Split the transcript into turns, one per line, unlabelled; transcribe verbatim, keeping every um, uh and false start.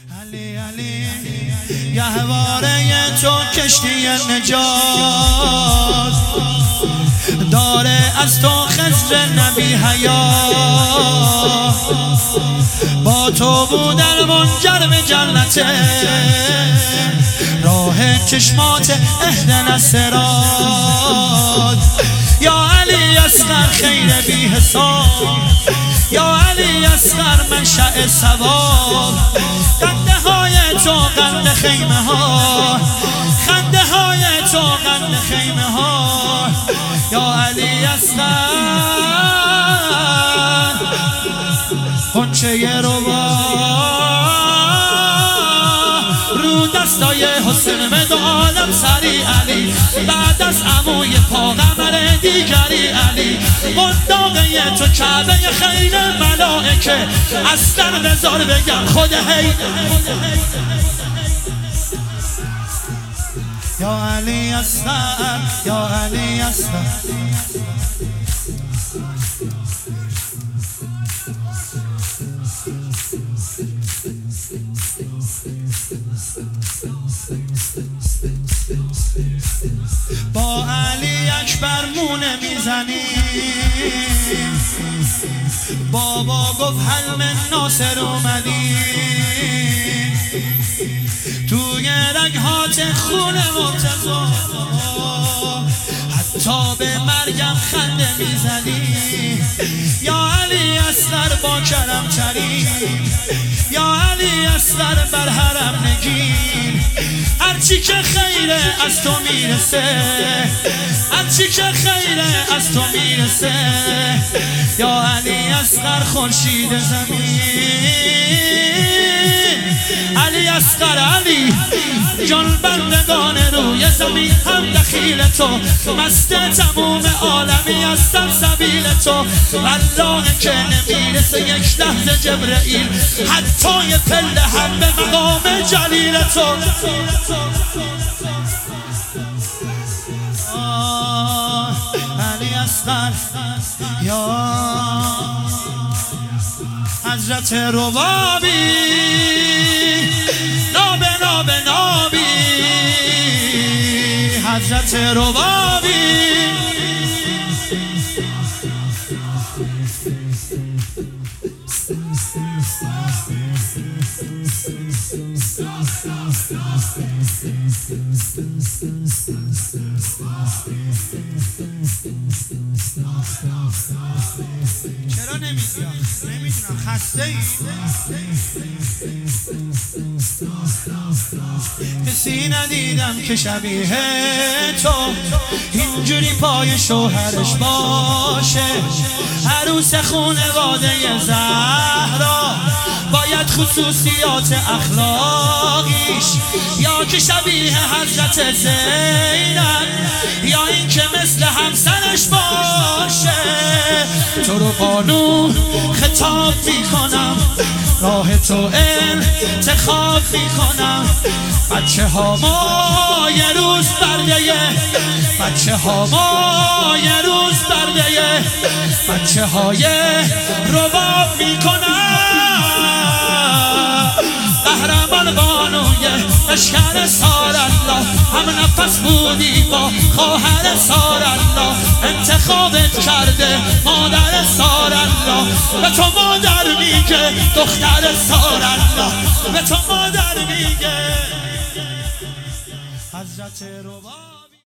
علی علی گهواره تو کشتی نجات داره، از تو خضر نبی حیات، با تو بودن منجر به جنته، راه چشمات اهدنا الصراط. یا علی اصغر خیر بی حساب، یا علی اصغر منشأ ثواب، خنده های تو قند خیمه ها، خنده های تو قند خیمه ها. یا علی اصغر غنچه ربا رو دستای حسن مد عالم سری علی، بعد از عموی پا قمر دیگری علی، قنداقه تو کعبه خیل ملائکه، اصلا بذار بگم خود هی. یا علی اصغر، یا علی اصغر با علی اکبر مونه میزنیم، بابا گفت حل من ناصر اومدیم، توی رگهات خون مرتضی حتی به مرگم خنده میزنی. یا علی اصغر با کرم ترین، یا علی اصغر بر حرم نگین، هرچی که خیره از تو میرسه، هرچی که خیره از تو میرسه. یا علی اصغر خورشید زمین، علی اصغر علی جان بندگان روی زمین، هم دخیل تو مست تموم عالمی از سلسبیل تو، والله که نمیرسه یک لحظه جبرئیل حتی یه پله هم به مقام جلیل تو. علی اصغر یا حضرت ربابی، نابه نابه نابی حضرت ربابی. چرا نمیگی؟ نمیدونم خسته ای؟ کسی ندیدم که شبیه تو اینجوری پای شوهرش باشه، عروس خونواده زهرا باید خصوصیات اخلاقیش، یا که شبیه حضرت زینب، یا این که مثل همسرش باشه. تو رو قانون خطاب میکنم، راه تو انتخاب میکنم، بچه ها ما یه روز برده، بچه ها ما یه روز برده، بچه های رباب میکنم. قهرمان بانوی اشکر سارالله، هم نفس بودی با خواهر سارالله، انتخابت کرده مادر سارالله، به تو مادر میگه دختر سارالله، به تو مادر میگه حضرت رباب.